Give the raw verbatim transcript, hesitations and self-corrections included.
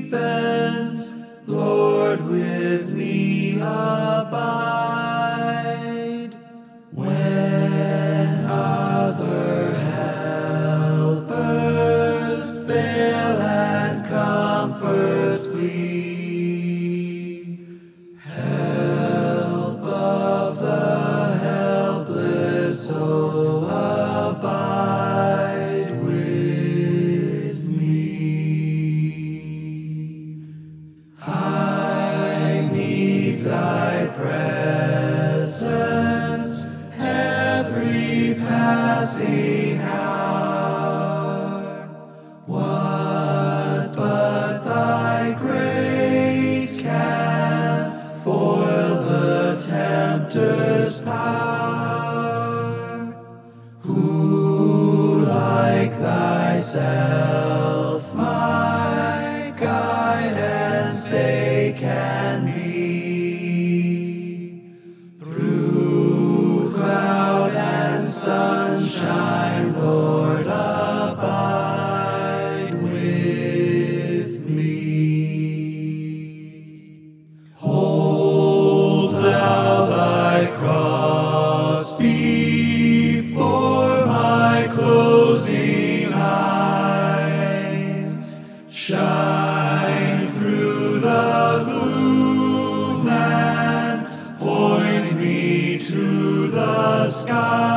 deepens, Lord, with me abide. When other helpers fail and comforts flee, help of the helpless, oh, abide with me. I need thy presence every passing hour. What but thy grace can foil the tempter's power? Who like thyself my guide and stay can be? Through cloud and sunshine, Lord, abide with me. Hold thou thy cross before my closing eyes. Shine through the gloom and point me to the sky.